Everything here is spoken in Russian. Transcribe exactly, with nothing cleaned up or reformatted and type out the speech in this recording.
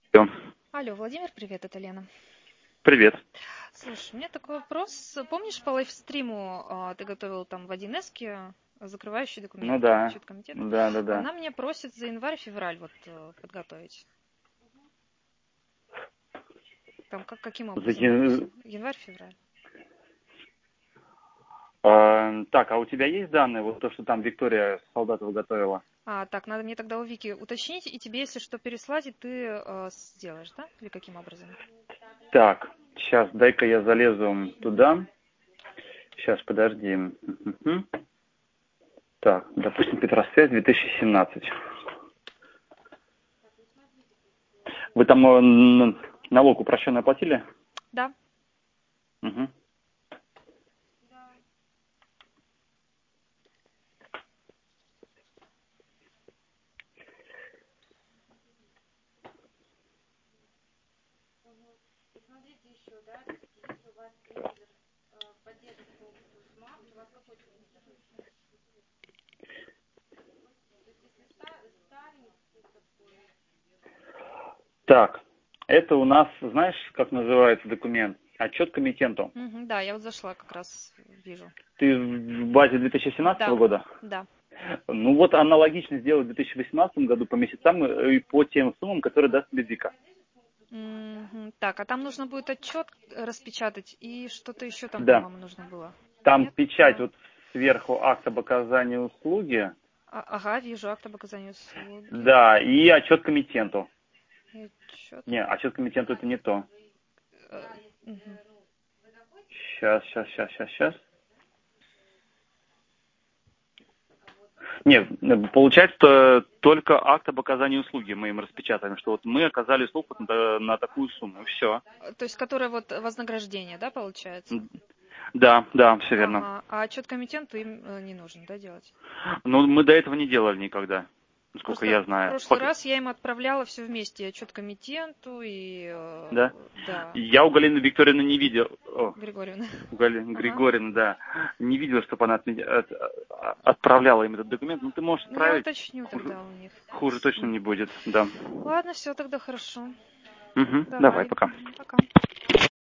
Всё. Алло, Владимир, привет, это Лена. Привет. Слушай, у меня такой вопрос. Помнишь, по лайвстриму а, ты готовил там в один эс закрывающий Ну документ, да. отчет комитета? Да-да-да. Она меня просит за январь-февраль вот э, подготовить. Там как, каким За образом это все? ян- Январь-февраль. А, так, а у тебя есть данные, вот то, что там Виктория Солдатова готовила? А, так, надо мне тогда у Вики уточнить, и тебе, если что, переслать, и ты э, сделаешь, да? Или каким образом? Так, сейчас, дай-ка я залезу туда. Сейчас, подожди. Мгм. Так, допустим, Петросвязь две тысячи семнадцать. Вы там э, н- налог упрощенно оплатили? Да. Угу. Так, это у нас, знаешь, как называется документ? Отчет комитету. Мгм, да, я вот зашла, как раз вижу. Ты в базе две тысячи семнадцатого Да, года? да. Ну вот аналогично сделать в две тысячи восемнадцатом году по месяцам и по тем суммам, которые даст тебе Вика. Мгм. Так, а там нужно будет отчет распечатать и что-то еще там, Да. по-моему, нужно было. Там Нет? печать Ага. вот сверху акт об оказании услуги. А- ага, вижу акт об оказании услуги. Да, и отчет комитету. И отчет. Не, отчет комитету это не то. э, мгм. Сейчас, сейчас, сейчас, сейчас, сейчас. Нет, получается только акт об оказании услуги мы им распечатаем, что вот мы оказали услугу на, на такую сумму, и все. То есть, которое вот вознаграждение, да, получается? Да, да, все верно. Ага. А отчет комитету им э, не нужно, да, делать? Но мы до этого не делали никогда, насколько Просто я в знаю. прошлый раз я им отправляла все вместе, и отчет комитету и Да? э, да, Я у Галины Викторовны не видел. О, Григорьевна. у Галины Ага. Григорьевны, да. Не видел, чтобы она отме- от- а- отправляла им этот документ. Ну, ты можешь Ну, я отправить. уточню Хуже, тогда у них. хуже точно не будет, да. Ладно, все тогда хорошо. Угу, давай, Давай. пока. Мгм, пока.